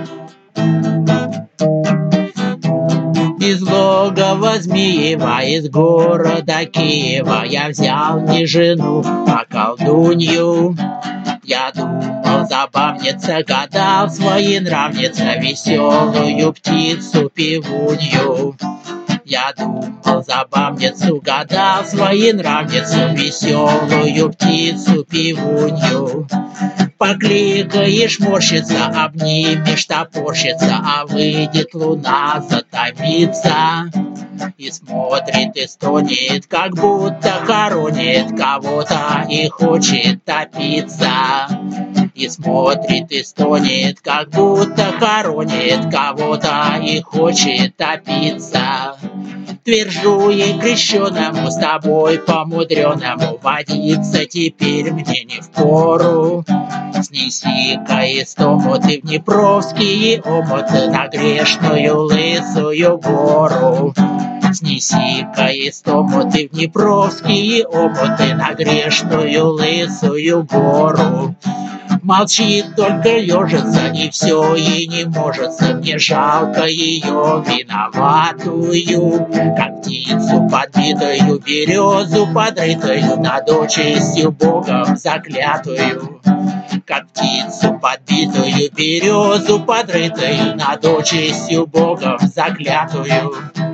Из логова Змеева, из города Киева я взял не жену, а колдунью. Я думал, забавница, гадал своенравница, веселую птицу пивунью. Я думал, забавницу, гадал своенравницу, веселую птицу пивунью. Покликаешь, морщится, обнимешь, топорщится, а выйдет луна, затомится. И смотрит, и стонет, как будто хоронит кого-то и хочет топиться. И смотрит, и стонет, как будто хоронит кого-то и хочет топиться. Твержу ей крещеному, с тобой помудреному, водиться теперь мне не впору. Снеси-ка истому ты в Днепровские омуты на грешную лысую гору. Снеси-ка истому ты в Днепровские омуты на грешную лысую гору. Молчит, только лежится, и все ей не может. Мне жалко ее виноватую, как птицу подбитую, березу подрытую, над участью Богом заклятую. Как птицу подбитую, березу подрытую, над участью Богом заклятую.